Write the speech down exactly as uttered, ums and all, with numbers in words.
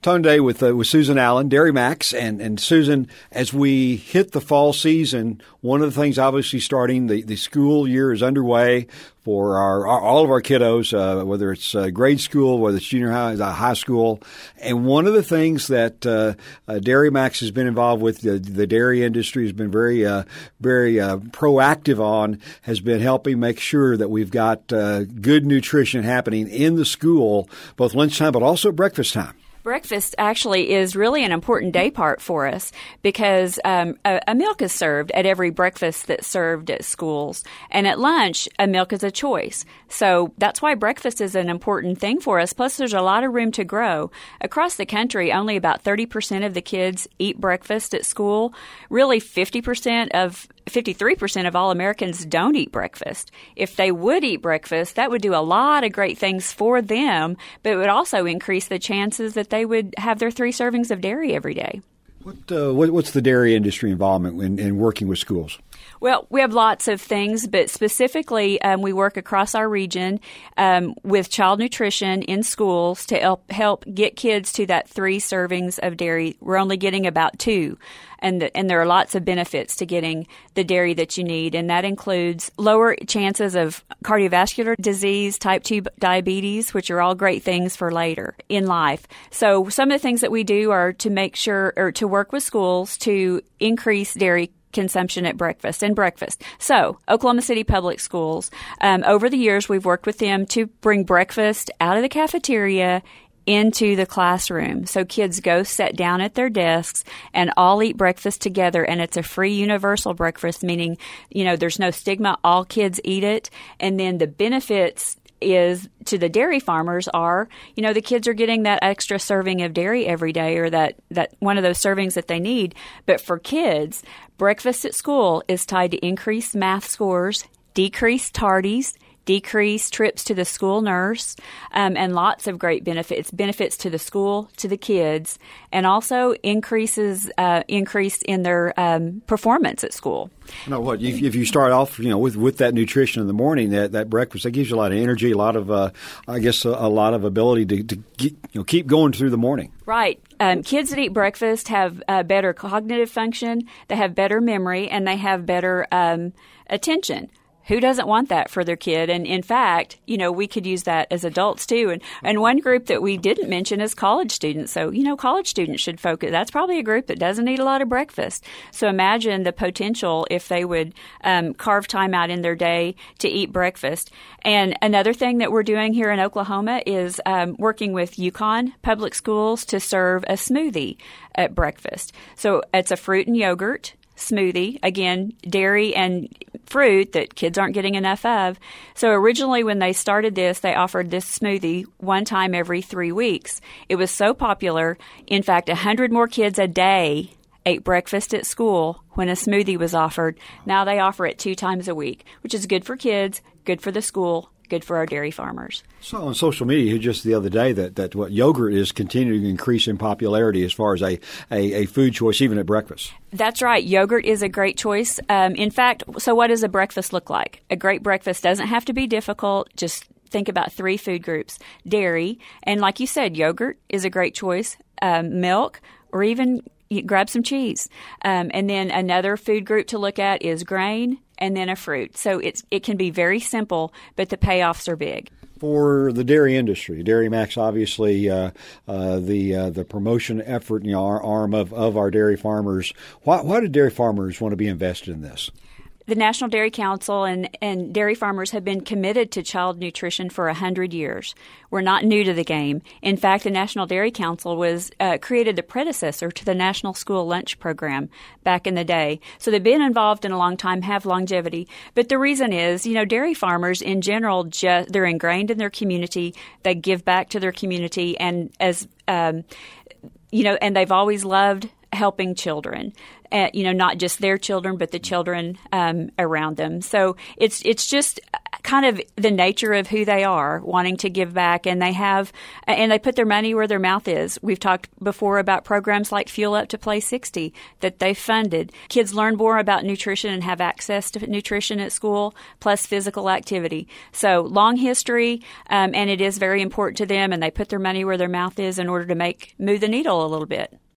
Talking today with uh, with Susan Allen, Dairy Max, and and Susan, as we hit the fall season, one of the things obviously starting the, the school year is underway for our, our all of our kiddos, uh, whether it's uh, grade school, whether it's junior high, uh, high school, and one of the things that uh, uh, Dairy Max has been involved with, the, the dairy industry has been very uh, very uh, proactive on, has been helping make sure that we've got uh, good nutrition happening in the school, both lunchtime but also breakfast time. Breakfast actually is really an important day part for us because um, a, a milk is served at every breakfast that's served at schools. And at lunch, a milk is a choice. So that's why breakfast is an important thing for us. Plus, there's a lot of room to grow. Across the country, only about thirty percent of the kids eat breakfast at school. Really, fifty percent of fifty-three percent of all Americans don't eat breakfast. If they would eat breakfast, that would do a lot of great things for them, but it would also increase the chances that they would have their three servings of dairy every day. What, uh, what what's the dairy industry involvement in, in working with schools? Well, we have lots of things, but specifically um, we work across our region um, with child nutrition in schools to help, help get kids to that three servings of dairy. We're only getting about two, and, the, and there are lots of benefits to getting the dairy that you need, and that includes lower chances of cardiovascular disease, type two diabetes, which are all great things for later in life. So some of the things that we do are to make sure or to work with schools to increase dairy consumption at breakfast and breakfast. So Oklahoma City Public Schools, um, over the years, we've worked with them to bring breakfast out of the cafeteria into the classroom. So kids go sit down at their desks and all eat breakfast together, and it's a free universal breakfast, meaning, you know, there's no stigma. All kids eat it. And then the benefits is to the dairy farmers are, you know, the kids are getting that extra serving of dairy every day, or that, that one of those servings that they need. But for kids, breakfast at school is tied to increased math scores, decreased tardies, decreased trips to the school nurse, um, and lots of great benefits. Benefits to the school, to the kids, and also increases uh, increase in their um, performance at school. You know what? If, if you start off, you know, with, with that nutrition in the morning, that, that breakfast, that gives you a lot of energy, a lot of, uh, I guess, a, a lot of ability to, to get, you know, keep going through the morning. Right. Um, kids that eat breakfast have uh, better cognitive function, they have better memory, and they have better um, attention. Who doesn't want that for their kid? And in fact, you know, we could use that as adults too. And and one group that we didn't mention is college students. So, you know, college students should focus. That's probably a group that doesn't eat a lot of breakfast. So imagine the potential if they would um, carve time out in their day to eat breakfast. And another thing that we're doing here in Oklahoma is um, working with Yukon Public Schools to serve a smoothie at breakfast. So it's a fruit and yogurt smoothie, again, dairy and fruit that kids aren't getting enough of. So originally when they started this, they offered this smoothie one time every three weeks. It was so popular, in fact, one hundred more kids a day ate breakfast at school when a smoothie was offered. Now they offer it two times a week, which is good for kids, good for the school, good for our dairy farmers. So on social media just the other day that, that what yogurt is continuing to increase in popularity as far as a, a, a food choice, even at breakfast. That's right. Yogurt is a great choice. Um, in fact, so what does a breakfast look like? A great breakfast doesn't have to be difficult. Just think about three food groups. Dairy, and like you said, yogurt is a great choice. Um, milk, or even you grab some cheese. Um, and then another food group to look at is grain, and then a fruit. So it's it can be very simple, but the payoffs are big. For the dairy industry, Dairy Max, obviously, uh, uh, the uh, the promotion effort, you know, our arm of, of our dairy farmers. Why, why do dairy farmers want to be invested in this? The National Dairy Council and, and dairy farmers have been committed to child nutrition for one hundred years. We're not new to the game. In fact, the National Dairy Council was uh, created the predecessor to the National School Lunch Program back in the day. So they've been involved in a long time, have longevity. But the reason is, you know, dairy farmers in general, just, they're ingrained in their community. They give back to their community, and as um, you know, and they've always loved helping children. Uh, you know, not just their children, but the children um, around them. So it's it's just kind of the nature of who they are, wanting to give back, and they have, and they put their money where their mouth is. We've talked before about programs like Fuel Up to Play sixty that they funded. Kids learn more about nutrition and have access to nutrition at school, plus physical activity. So long history, um, and it is very important to them, and they put their money where their mouth is in order to make move the needle a little bit.